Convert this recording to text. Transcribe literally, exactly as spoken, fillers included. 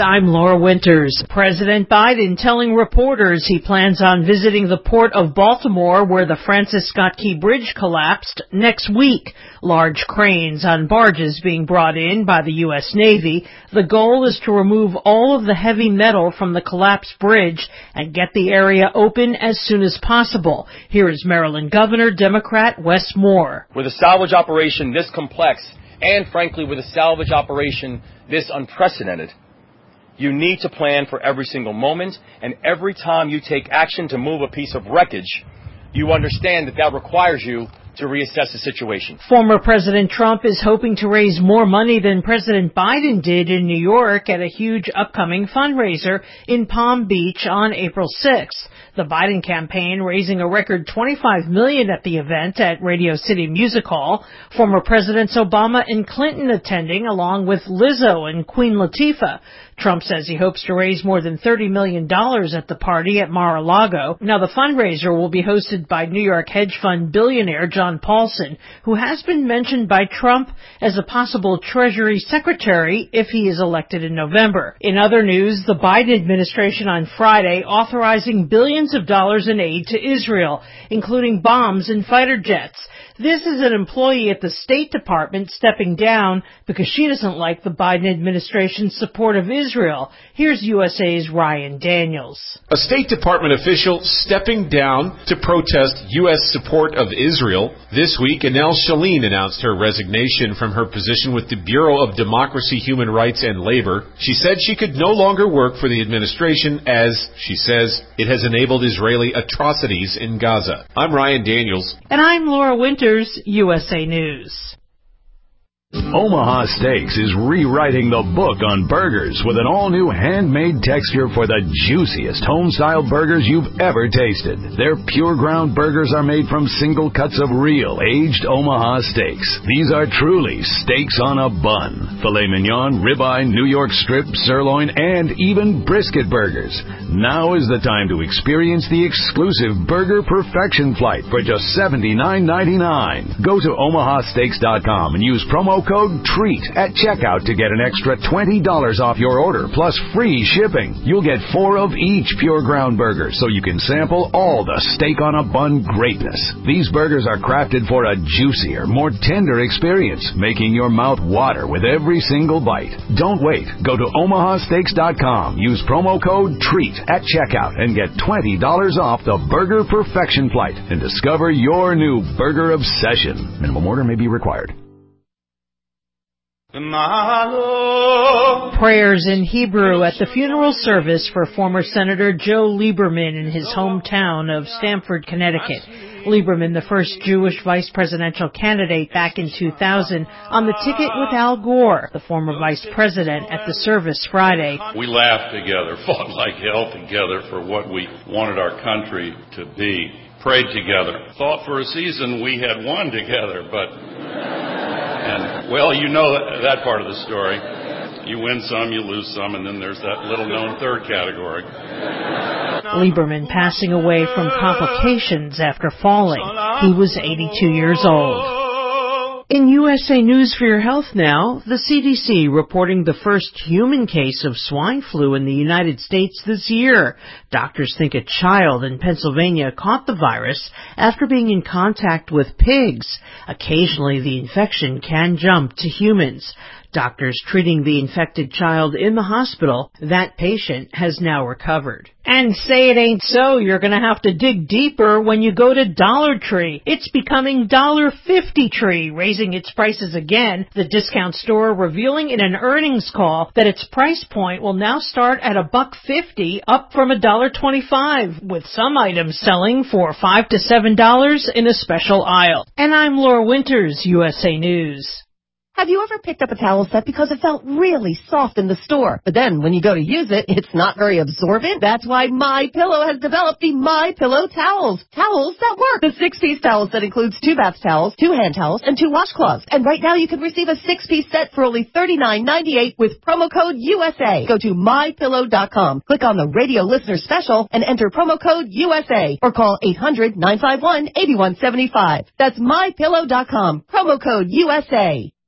I'm Laura Winters. President Biden telling reporters he plans on visiting the port of Baltimore where the Francis Scott Key Bridge collapsed next week. Large cranes on barges being brought in by the U S Navy. The goal is to remove all of the heavy metal from the collapsed bridge and get the area open as soon as possible. Here is Maryland Governor Democrat Wes Moore. With a salvage operation this complex, and frankly with a salvage operation this unprecedented, you need to plan for every single moment, and every time you take action to move a piece of wreckage, you understand that that requires you to reassess the situation. Former President Trump is hoping to raise more money than President Biden did in New York at a huge upcoming fundraiser in Palm Beach on April sixth. The Biden campaign raising a record twenty-five million dollars at the event at Radio City Music Hall. Former Presidents Obama and Clinton attending, along with Lizzo and Queen Latifah. Trump says he hopes to raise more than thirty million dollars at the party at Mar-a-Lago. Now, the fundraiser will be hosted by New York hedge fund billionaire John Paulson, who has been mentioned by Trump as a possible Treasury Secretary if he is elected in November. In other news, the Biden administration on Friday authorizing billions of dollars in aid to Israel, including bombs and fighter jets. This is an employee at the State Department stepping down because she doesn't like the Biden administration's support of Israel. Here's U S A's Ryan Daniels. A State Department official stepping down to protest U S support of Israel. This week, Anel Shalin announced her resignation from her position with the Bureau of Democracy, Human Rights, and Labor. She said she could no longer work for the administration as, she says, it has enabled Israeli atrocities in Gaza. I'm Ryan Daniels. And I'm Laura Winters, U S A News. Omaha Steaks is rewriting the book on burgers with an all-new handmade texture for the juiciest home-style burgers you've ever tasted. Their pure ground burgers are made from single cuts of real, aged Omaha steaks. These are truly steaks on a bun. Filet mignon, ribeye, New York strip, sirloin, and even brisket burgers. Now is the time to experience the exclusive Burger Perfection Flight for just seventy-nine ninety-nine. Go to omaha steaks dot com and use promo code TREAT at checkout to get an extra twenty dollars off your order, plus free shipping. You'll get four of each pure ground burger, so you can sample all the steak on a bun greatness. These burgers are crafted for a juicier, more tender experience, making your mouth water with every single bite. Don't wait. Go to omaha steaks dot com, use promo code TREAT at checkout, and get twenty dollars off the Burger Perfection Flight and discover your new burger obsession. Minimum order may be required. Prayers in Hebrew at the funeral service for former Senator Joe Lieberman in his hometown of Stamford, Connecticut. Lieberman, the first Jewish vice presidential candidate back in two thousand, on the ticket with Al Gore, the former vice president, at the service Friday. We laughed together, fought like hell together for what we wanted our country to be, prayed together, thought for a season we had won together, but... And, well, you know that, that part of the story. You win some, you lose some, and then there's that little-known third category. Lieberman passing away from complications after falling. He was eighty-two years old. In U S A News for Your Health now, the C D C reporting the first human case of swine flu in the United States this year. Doctors think a child in Pennsylvania caught the virus after being in contact with pigs. Occasionally, the infection can jump to humans. Doctors treating the infected child in the hospital. That patient has now recovered. And say it ain't so, you're going to have to dig deeper when you go to Dollar Tree. It's becoming Dollar Fifty Tree, raising its prices again. The discount store revealing in an earnings call that its price point will now start at a buck fifty, up from a dollar twenty-five, with some items selling for five to seven dollars in a special aisle. And I'm Laura Winters, U S A News. Have you ever picked up a towel set because it felt really soft in the store, but then when you go to use it, it's not very absorbent? That's why MyPillow has developed the MyPillow towels. Towels that work. The six-piece towels that includes two bath towels, two hand towels, and two washcloths. And right now you can receive a six-piece set for only thirty-nine ninety-eight with promo code U S A. Go to my pillow dot com, click on the radio listener special, and enter promo code U S A, or call eight hundred nine five one eight one seven five. That's my pillow dot com, promo code U S A.